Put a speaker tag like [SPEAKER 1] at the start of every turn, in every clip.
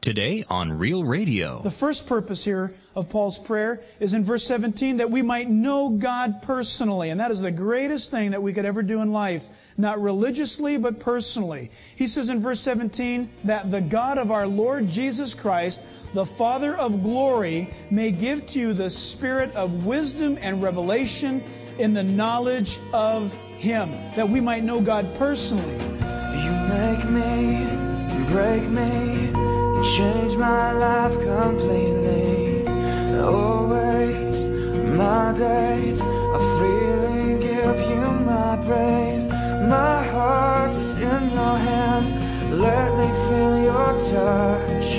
[SPEAKER 1] Today on Real Radio.
[SPEAKER 2] The first purpose here of Paul's prayer is in verse 17, that we might know God personally. And that is the greatest thing that we could ever do in life. Not religiously, but personally. He says in verse 17, that the God of our Lord Jesus Christ, the Father of glory, may give to you the spirit of wisdom and revelation in the knowledge of Him. That we might know God personally.
[SPEAKER 3] You make me, break me, change my life completely. Always my days of freely give you my praise. My heart is in your hands. Let me feel your touch.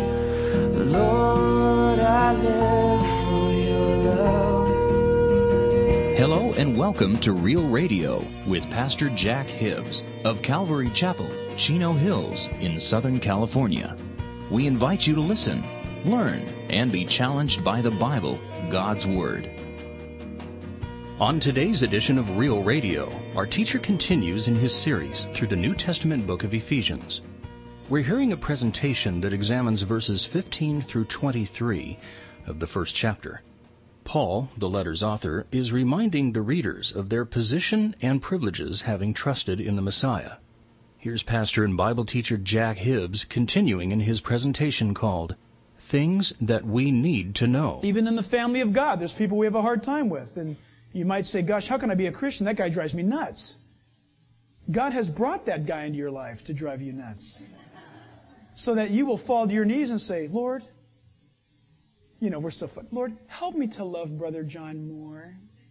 [SPEAKER 3] Lord, I live for your love.
[SPEAKER 1] Hello and welcome to Real Radio with Pastor Jack Hibbs of Calvary Chapel, Chino Hills in Southern California. We invite you to listen, learn, and be challenged by the Bible, God's Word. On today's edition of Real Radio, our teacher continues in his series through the New Testament book of Ephesians. We're hearing a presentation that examines verses 15 through 23 of the first chapter. Paul, the letter's author, is reminding the readers of their position and privileges having trusted in the Messiah. Here's pastor and Bible teacher Jack Hibbs continuing in his presentation called Things That We Need to Know.
[SPEAKER 2] Even in the family of God, there's people we have a hard time with. And you might say, gosh, how can I be a Christian? That guy drives me nuts. God has brought that guy into your life to drive you nuts. So that you will fall to your knees and say, Lord, we're so fun. Lord, help me to love Brother John more.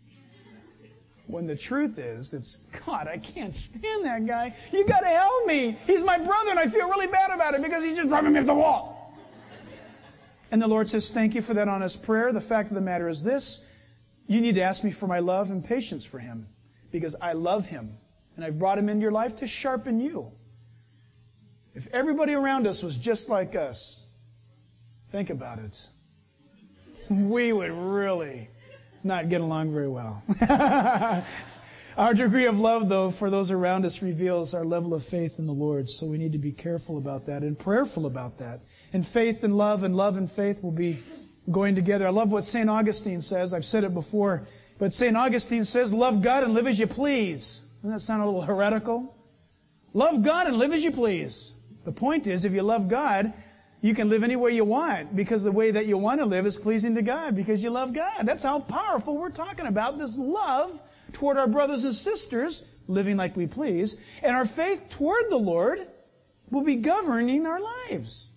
[SPEAKER 2] When the truth is, it's, God, I can't stand that guy. You got to help me. He's my brother, and I feel really bad about it because he's just driving me up the wall. And the Lord says, thank you for that honest prayer. The fact of the matter is this. You need to ask me for my love and patience for him because I love him. And I've brought him into your life to sharpen you. If everybody around us was just like us, think about it. We would really not get along very well. Our degree of love, though, for those around us reveals our level of faith in the Lord. So we need to be careful about that and prayerful about that. And faith and love and faith will be going together. I love what St. Augustine says. I've said it before. But St. Augustine says, love God and live as you please. Doesn't that sound a little heretical? Love God and live as you please. The point is, if you love God, you can live any way you want because the way that you want to live is pleasing to God because you love God. That's how powerful we're talking about, this love toward our brothers and sisters, living like we please, and our faith toward the Lord will be governing our lives.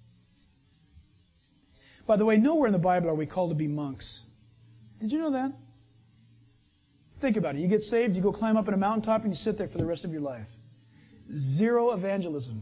[SPEAKER 2] By the way, nowhere in the Bible are we called to be monks. Did you know that? Think about it. You get saved, you go climb up in a mountaintop, and you sit there for the rest of your life. Zero evangelism.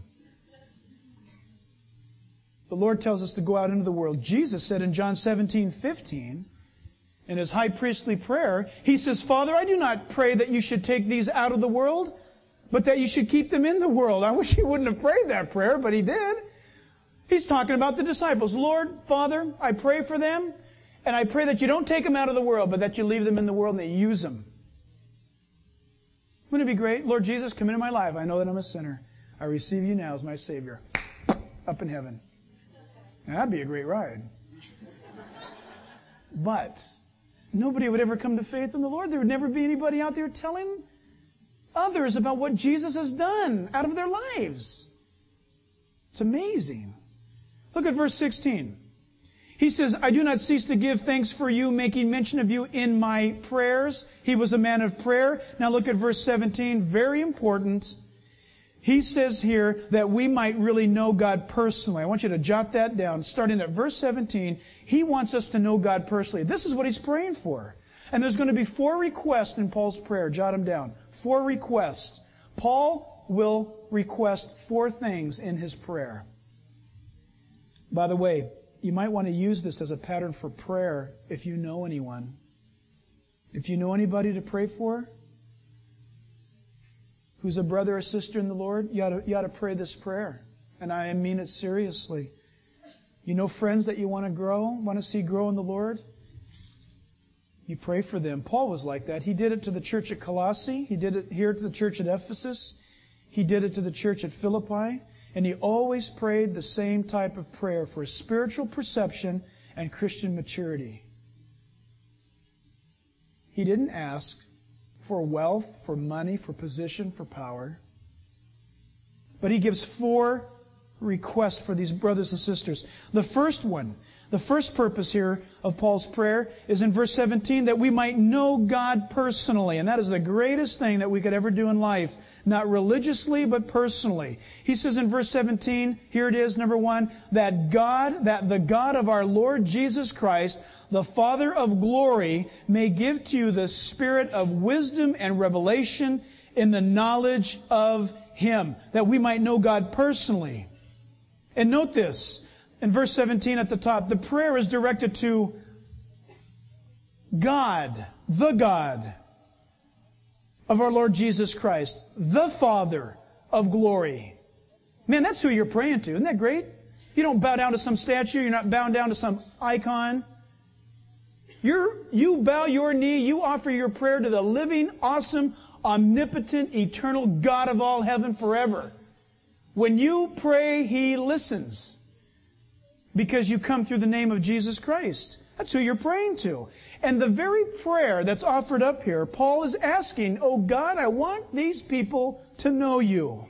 [SPEAKER 2] The Lord tells us to go out into the world. Jesus said in John 17:15, in His high priestly prayer, He says, Father, I do not pray that you should take these out of the world, but that you should keep them in the world. I wish He wouldn't have prayed that prayer, but He did. He's talking about the disciples. Lord, Father, I pray for them, and I pray that you don't take them out of the world, but that you leave them in the world and that you use them. Wouldn't it be great? Lord Jesus, come into my life. I know that I'm a sinner. I receive you now as my Savior. Up in heaven. Now, that'd be a great ride. But nobody would ever come to faith in the Lord. There would never be anybody out there telling others about what Jesus has done out of their lives. It's amazing. Look at verse 16. He says, I do not cease to give thanks for you, making mention of you in my prayers. He was a man of prayer. Now look at verse 17. Very important. He says here that we might really know God personally. I want you to jot that down. Starting at verse 17, he wants us to know God personally. This is what he's praying for. And there's going to be 4 requests in Paul's prayer. Jot them down. 4 requests. Paul will request 4 things in his prayer. By the way, you might want to use this as a pattern for prayer if you know anyone. If you know anybody to pray for, who's a brother or sister in the Lord, you ought to pray this prayer. And I mean it seriously. You know friends that you want to see grow in the Lord? You pray for them. Paul was like that. He did it to the church at Colossae. He did it here to the church at Ephesus. He did it to the church at Philippi. And he always prayed the same type of prayer for spiritual perception and Christian maturity. He didn't ask for wealth, for money, for position, for power. But he gives 4 requests for these brothers and sisters. The first one, the first purpose here of Paul's prayer is in verse 17, that we might know God personally. And that is the greatest thing that we could ever do in life. Not religiously, but personally. He says in verse 17, here it is, number 1, that the God of our Lord Jesus Christ, the Father of glory, may give to you the spirit of wisdom and revelation in the knowledge of Him, that we might know God personally. And note this, in verse 17 at the top, the prayer is directed to God, the God of our Lord Jesus Christ, the Father of glory. Man, that's who you're praying to. Isn't that great? You don't bow down to some statue. You're not bowing down to some icon. You bow your knee. You offer your prayer to the living, awesome, omnipotent, eternal God of all heaven forever. When you pray, He listens. Because you come through the name of Jesus Christ. That's who you're praying to. And the very prayer that's offered up here, Paul is asking, oh God, I want these people to know you.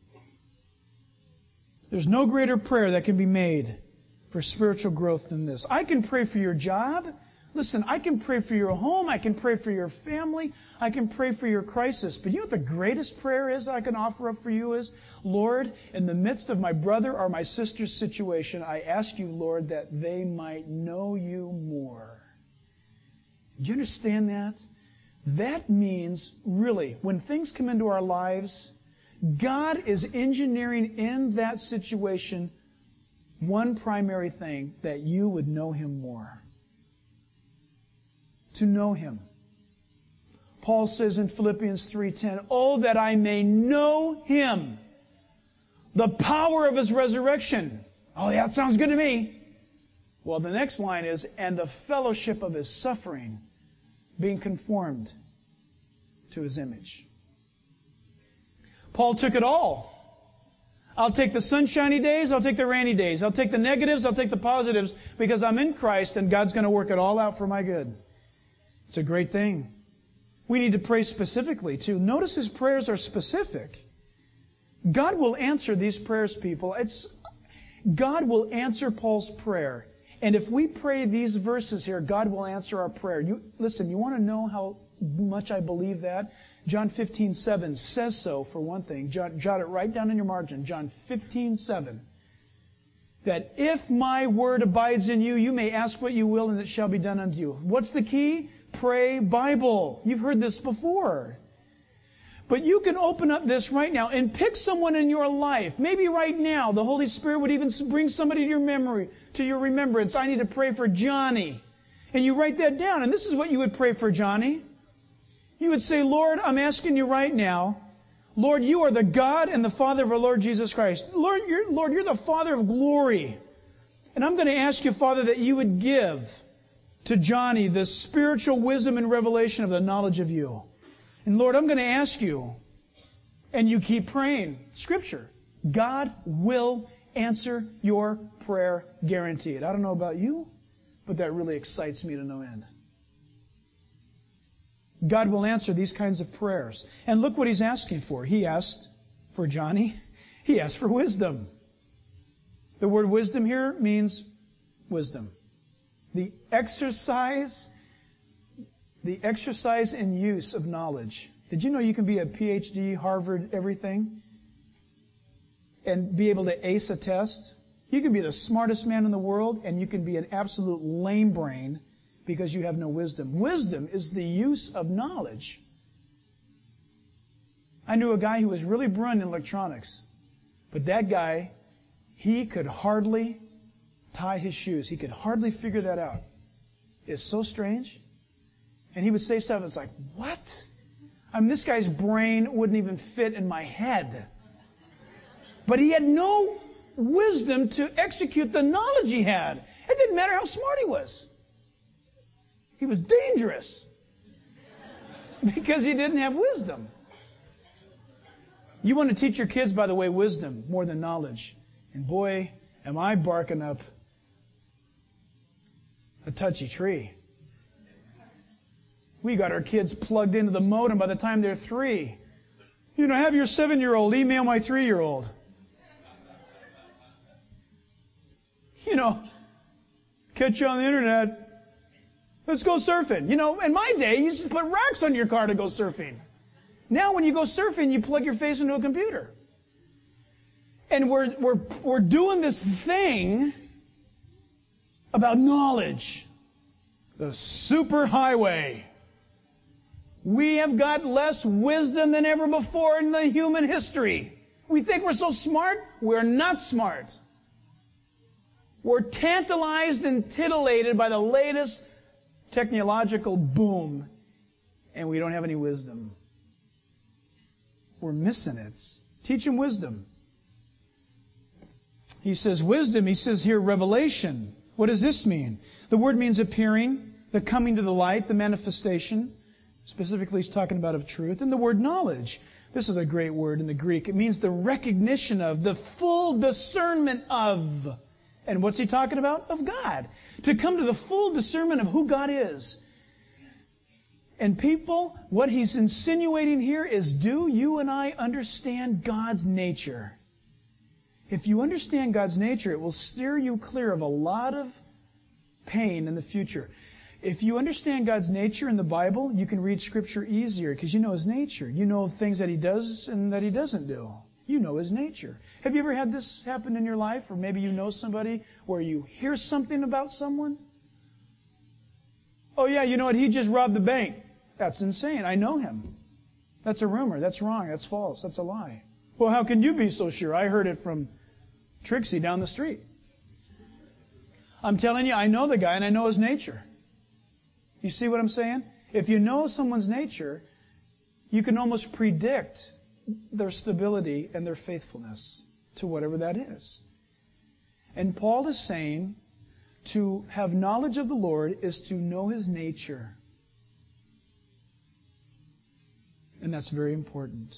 [SPEAKER 2] There's no greater prayer that can be made for spiritual growth than this. I can pray for your job. Listen, I can pray for your home. I can pray for your family. I can pray for your crisis. But you know what the greatest prayer is I can offer up for you is, Lord, in the midst of my brother or my sister's situation, I ask you, Lord, that they might know you more. Do you understand that? That means, really, when things come into our lives, God is engineering in that situation one primary thing, that you would know Him more. To know Him. Paul says in Philippians 3:10, oh, that I may know Him, the power of His resurrection. Oh, yeah, that sounds good to me. Well, the next line is, and the fellowship of His suffering, being conformed to His image. Paul took it all. I'll take the sunshiny days, I'll take the rainy days, I'll take the negatives, I'll take the positives, because I'm in Christ and God's going to work it all out for my good. It's a great thing. We need to pray specifically, too. Notice his prayers are specific. God will answer these prayers, people. God will answer Paul's prayer. And if we pray these verses here, God will answer our prayer. Listen, you want to know how much I believe that? John 15:7 says so, for one thing. Jot it right down in your margin. John 15:7. That if my word abides in you, you may ask what you will, and it shall be done unto you. What's the key? Pray Bible. You've heard this before. But you can open up this right now and pick someone in your life. Maybe right now the Holy Spirit would even bring somebody to your memory, to your remembrance. I need to pray for Johnny. And you write that down. And this is what you would pray for Johnny. You would say, Lord, I'm asking you right now, Lord, you are the God and the Father of our Lord Jesus Christ. Lord, you're the Father of glory. And I'm going to ask you, Father, that you would give to Johnny the spiritual wisdom and revelation of the knowledge of you. And Lord, I'm going to ask you, and you keep praying, Scripture, God will answer your prayer, guaranteed. I don't know about you, but that really excites me to no end. God will answer these kinds of prayers. And look what he's asking for. He asked for Johnny. He asked for wisdom. The word wisdom here means wisdom. The exercise and use of knowledge. Did you know you can be a PhD, Harvard, everything, and be able to ace a test? You can be the smartest man in the world, and you can be an absolute lame brain because you have no wisdom. Wisdom is the use of knowledge. I knew a guy who was really brilliant in electronics, but that guy, he could hardly tie his shoes. He could hardly figure that out. It's so strange. And he would say stuff that's like, what? I mean, this guy's brain wouldn't even fit in my head. But he had no wisdom to execute the knowledge he had. It didn't matter how smart he was. He was dangerous because he didn't have wisdom. You want to teach your kids, by the way, wisdom more than knowledge. And boy, am I barking up a touchy tree. We got our kids plugged into the modem by the time they're 3. Have your 7-year-old email my 3-year-old. Catch you on the internet. Let's go surfing. In my day, you used to put racks on your car to go surfing. Now when you go surfing, you plug your face into a computer. And we're doing this thing about knowledge. The superhighway. We have got less wisdom than ever before in the human history. We think we're so smart. We're not smart. We're tantalized and titillated by the latest technological boom, and we don't have any wisdom. We're missing it. Teach them wisdom. He says wisdom. He says here revelation. What does this mean? The word means appearing, the coming to the light, the manifestation. Specifically, he's talking about of truth. And the word knowledge. This is a great word in the Greek. It means the recognition of, the full discernment of. And what's he talking about? Of God. To come to the full discernment of who God is. And people, what he's insinuating here is, do you and I understand God's nature? If you understand God's nature, it will steer you clear of a lot of pain in the future. If you understand God's nature in the Bible, you can read Scripture easier because you know His nature. You know things that He does and that He doesn't do. You know His nature. Have you ever had this happen in your life? Or maybe you know somebody where you hear something about someone? Oh yeah, you know what? He just robbed the bank. That's insane. I know him. That's a rumor. That's wrong. That's false. That's a lie. Well, how can you be so sure? I heard it from Trixie down the street. I'm telling you, I know the guy and I know his nature. You see what I'm saying? If you know someone's nature, you can almost predict their stability and their faithfulness to whatever that is. And Paul is saying to have knowledge of the Lord is to know His nature. And that's very important.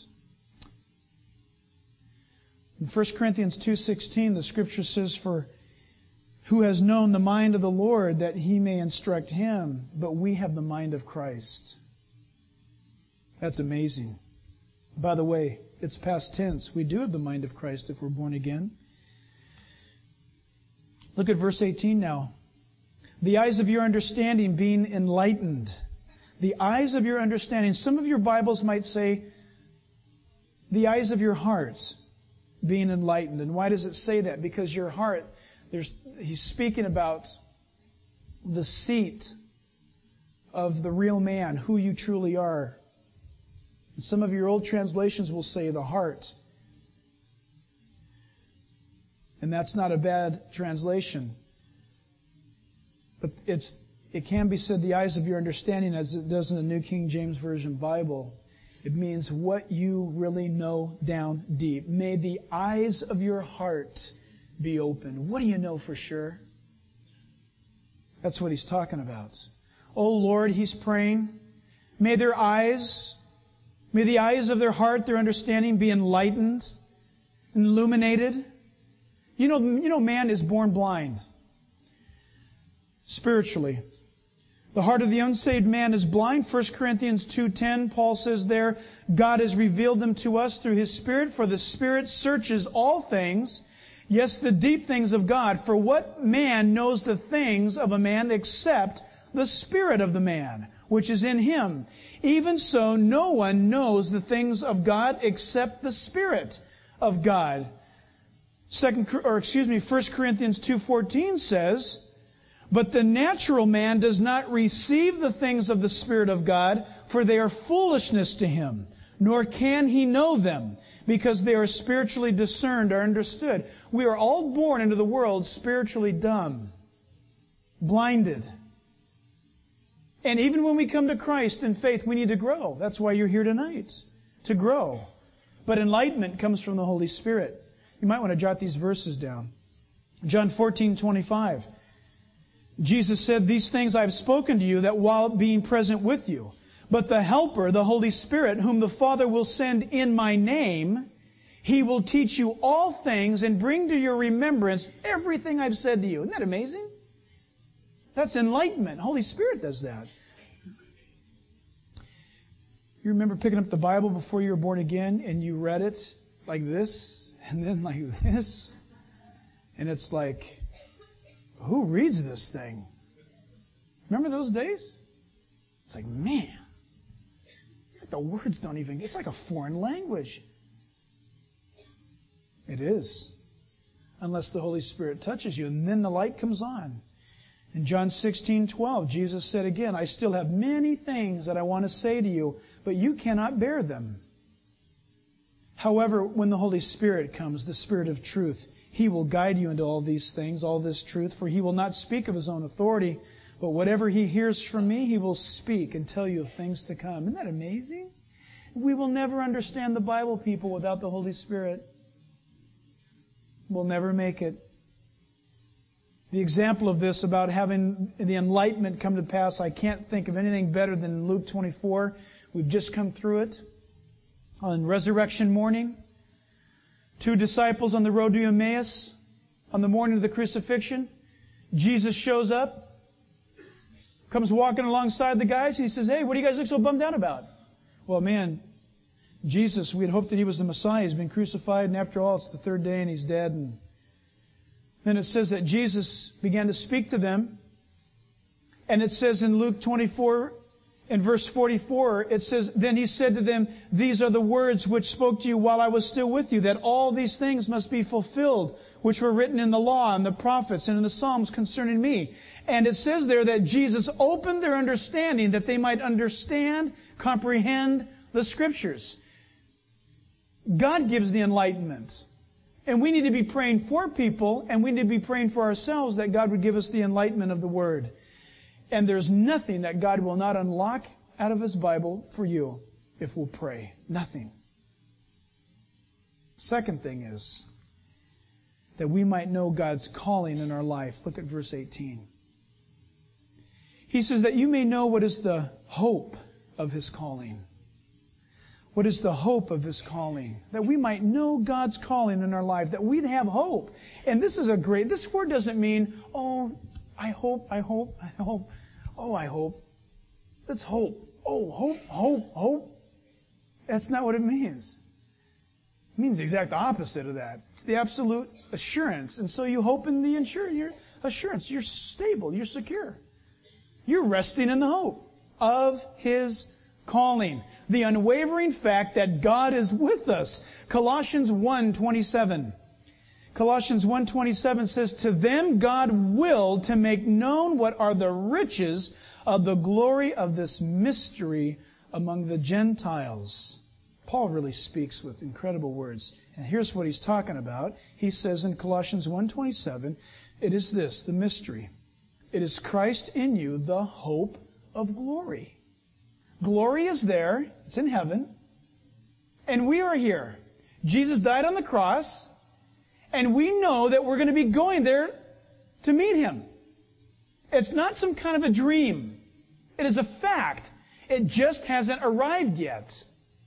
[SPEAKER 2] In 1 Corinthians 2:16, the Scripture says, "For who has known the mind of the Lord that He may instruct him? But we have the mind of Christ." That's amazing. By the way, it's past tense. We do have the mind of Christ if we're born again. Look at verse 18 now. The eyes of your understanding being enlightened. The eyes of your understanding. Some of your Bibles might say, the eyes of your heart being enlightened. And why does it say that? Because your heart, he's speaking about the seat of the real man, who you truly are. And some of your old translations will say the heart. And that's not a bad translation. But it can be said the eyes of your understanding, as it does in the New King James Version Bible. It means what you really know down deep. May the eyes of your heart be open. What do you know for sure? That's what he's talking about. Oh Lord, he's praying. May the eyes of their heart, their understanding be enlightened, illuminated. You know, man is born blind. Spiritually. The heart of the unsaved man is blind. 1 Corinthians 2:10, Paul says there, God has revealed them to us through His Spirit, for the Spirit searches all things, yes, the deep things of God. For what man knows the things of a man except the Spirit of the man, which is in him? Even so, no one knows the things of God except the Spirit of God. 1 Corinthians 2:14 says, but the natural man does not receive the things of the Spirit of God, for they are foolishness to him, nor can he know them, because they are spiritually discerned or understood. We are all born into the world spiritually dumb, blinded. And even when we come to Christ in faith, we need to grow. That's why you're here tonight, to grow. But enlightenment comes from the Holy Spirit. You might want to jot these verses down. John 14:25. Jesus said, these things I have spoken to you, that while being present with you. But the Helper, the Holy Spirit, whom the Father will send in my name, He will teach you all things and bring to your remembrance everything I've said to you. Isn't that amazing? That's enlightenment. Holy Spirit does that. You remember picking up the Bible before you were born again and you read it like this and then like this? And it's like, who reads this thing? Remember those days? It's like, man, the words don't even, it's like a foreign language. It is. Unless the Holy Spirit touches you, and then the light comes on. In John 16:12, Jesus said again, I still have many things that I want to say to you, but you cannot bear them. However, when the Holy Spirit comes, the Spirit of truth, He will guide you into all these things, all this truth, for He will not speak of His own authority, but whatever He hears from me, He will speak and tell you of things to come. Isn't that amazing? We will never understand the Bible, people, without the Holy Spirit. We'll never make it. The example of this about having the enlightenment come to pass, I can't think of anything better than Luke 24. We've just come through it. On resurrection morning, 2 disciples on the road to Emmaus, on the morning of the crucifixion, Jesus shows up, comes walking alongside the guys, and He says, hey, what do you guys look so bummed out about? Well, man, Jesus, we had hoped that He was the Messiah. He's been crucified, and after all, it's the third day, and He's dead. And then it says that Jesus began to speak to them. And it says in Luke 24, in verse 44, it says, then He said to them, these are the words which spoke to you while I was still with you, that all these things must be fulfilled, which were written in the law and the prophets and in the Psalms concerning me. And it says there that Jesus opened their understanding that they might understand, comprehend the Scriptures. God gives the enlightenment. And we need to be praying for people, and we need to be praying for ourselves that God would give us the enlightenment of the Word. And there's nothing that God will not unlock out of His Bible for you if we'll pray. Nothing. Second thing is that we might know God's calling in our life. Look at verse 18. He says that you may know what is the hope of His calling. What is the hope of His calling? That we might know God's calling in our life, that we'd have hope. And this word doesn't mean, oh, I hope. Oh, I hope. That's hope. Oh, hope. That's not what it means. It means the exact opposite of that. It's the absolute assurance. And so you hope in the assurance. You're stable. You're secure. You're resting in the hope of His calling. The unwavering fact that God is with us. Colossians 1:27. Colossians 1:27 says, to them God willed to make known what are the riches of the glory of this mystery among the Gentiles. Paul really speaks with incredible words. And here's what he's talking about. He says in Colossians 1:27, it is this, the mystery. It is Christ in you, the hope of glory. Glory is there. It's in heaven. And we are here. Jesus died on the cross. And we know that we're going to be going there to meet Him. It's not some kind of a dream. It is a fact. It just hasn't arrived yet.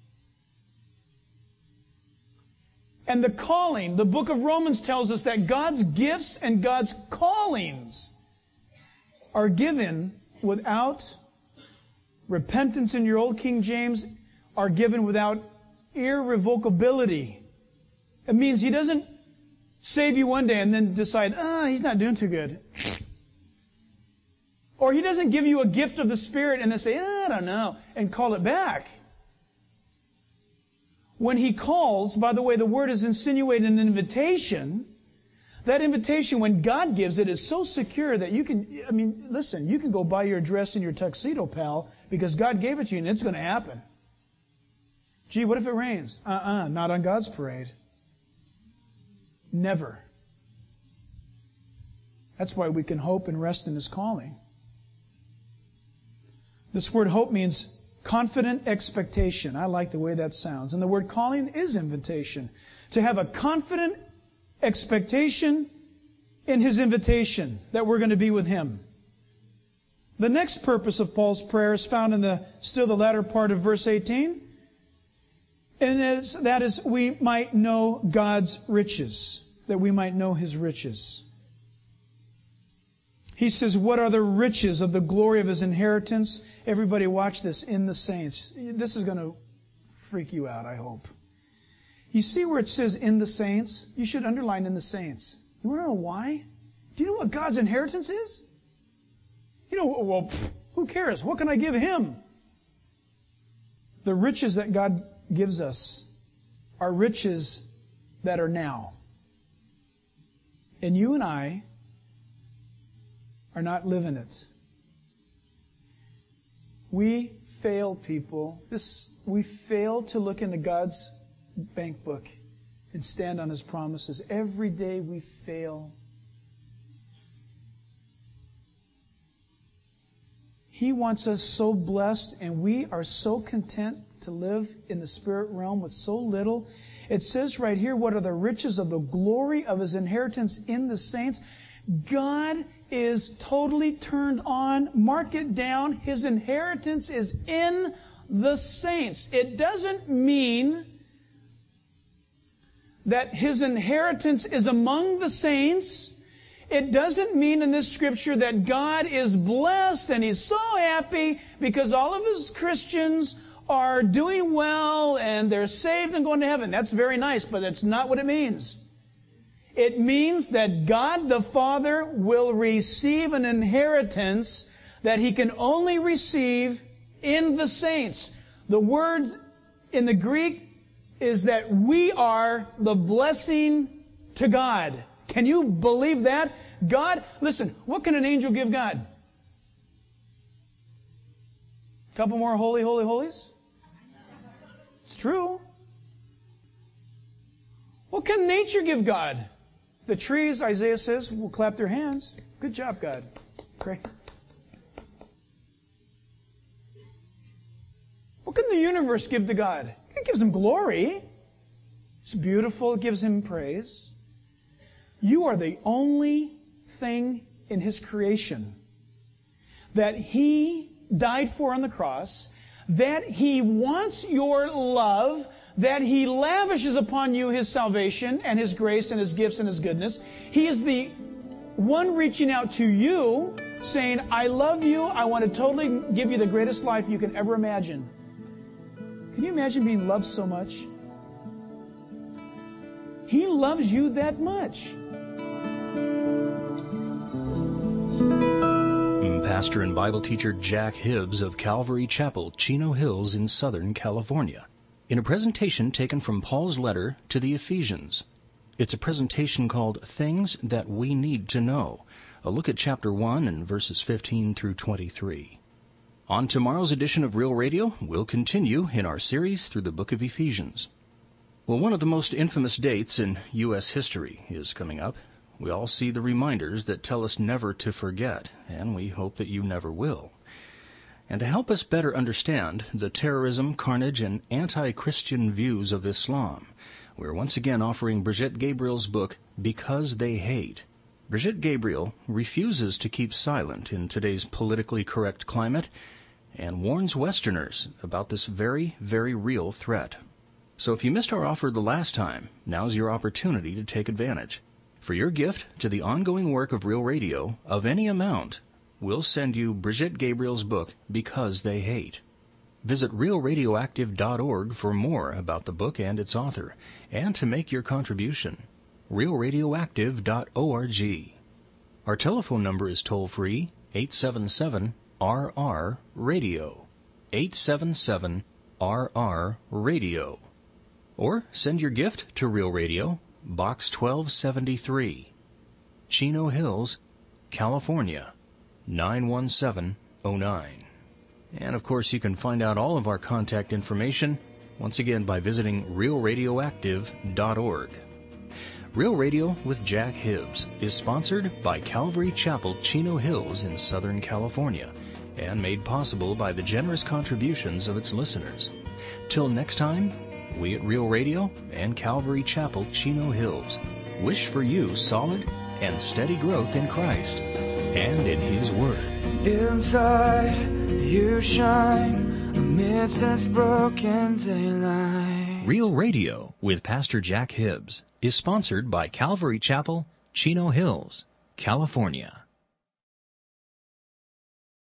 [SPEAKER 2] And the calling, the book of Romans tells us that God's gifts and God's callings are given without repentance. In your old King James, are given without irrevocability. It means He doesn't save you one day and then decide, he's not doing too good. Or He doesn't give you a gift of the Spirit and then say, I don't know, and call it back. When He calls, by the way, the word is insinuated an invitation. That invitation, when God gives it, is so secure that you can go buy your dress in your tuxedo, pal, because God gave it to you and it's going to happen. Gee, what if it rains? Not on God's parade. Never. That's why we can hope and rest in His calling. This word hope means confident expectation. I like the way that sounds. And the word calling is invitation. To have a confident expectation in His invitation that we're going to be with Him. The next purpose of Paul's prayer is found in the latter part of verse 18. And that is, we might know God's riches, that we might know His riches. He says, what are the riches of the glory of His inheritance? Everybody watch this, in the saints. This is going to freak you out, I hope. You see where it says in the saints? You should underline in the saints. You want to know why? Do you know what God's inheritance is? You know, well, who cares? What can I give Him? The riches that God gives us are riches that are now. And you and I are not living it. We fail, people. We fail to look into God's bank book and stand on His promises. Every day we fail. He wants us so blessed, and we are so content to live in the spirit realm with so little. It says right here, what are the riches of the glory of His inheritance in the saints? God is totally turned on. Mark it down. His inheritance is in the saints. It doesn't mean that His inheritance is among the saints. It doesn't mean in this scripture that God is blessed and He's so happy because all of His Christians are doing well and they're saved and going to heaven. That's very nice, but that's not what it means. It means that God the Father will receive an inheritance that He can only receive in the saints. The word in the Greek is that we are the blessing to God. Can you believe that? God, listen, what can an angel give God? A couple more holy, holy, holies? It's true. What can nature give God? The trees, Isaiah says, will clap their hands. Good job, God. Great. What can the universe give to God? It gives Him glory. It's beautiful. It gives Him praise. You are the only thing in His creation that He died for on the cross, that He wants your love, that He lavishes upon you His salvation and His grace and His gifts and His goodness. He is the one reaching out to you, saying, I love you. I want to totally give you the greatest life you can ever imagine. Can you imagine being loved so much? He loves you that much.
[SPEAKER 1] Pastor and Bible teacher Jack Hibbs of Calvary Chapel, Chino Hills in Southern California, in a presentation taken from Paul's letter to the Ephesians. It's a presentation called Things That We Need to Know, a look at chapter 1 and verses 15 through 23. On tomorrow's edition of Real Radio, we'll continue in our series through the book of Ephesians. Well, one of the most infamous dates in U.S. history is coming up. We all see the reminders that tell us never to forget, and we hope that you never will. And to help us better understand the terrorism, carnage, and anti-Christian views of Islam, we're once again offering Brigitte Gabriel's book, Because They Hate. Brigitte Gabriel refuses to keep silent in today's politically correct climate and warns Westerners about this very, very real threat. So if you missed our offer the last time, now's your opportunity to take advantage. For your gift to the ongoing work of Real Radio of any amount, we'll send you Brigitte Gabriel's book, Because They Hate. Visit realradioactive.org for more about the book and its author, and to make your contribution. realradioactive.org. Our telephone number is toll-free, 877-RR-RADIO, 877-RR-RADIO. Or send your gift to Real Radio, Box 1273, Chino Hills, California, 91709. And of course you can find out all of our contact information once again by visiting realradioactive.org. Real Radio with Jack Hibbs is sponsored by Calvary Chapel, Chino Hills in Southern California, and made possible by the generous contributions of its listeners. Till next time, we at Real Radio and Calvary Chapel, Chino Hills wish for you solid and steady growth in Christ and in His Word.
[SPEAKER 3] Inside, you shine amidst this broken daylight.
[SPEAKER 1] Real Radio with Pastor Jack Hibbs is sponsored by Calvary Chapel, Chino Hills, California.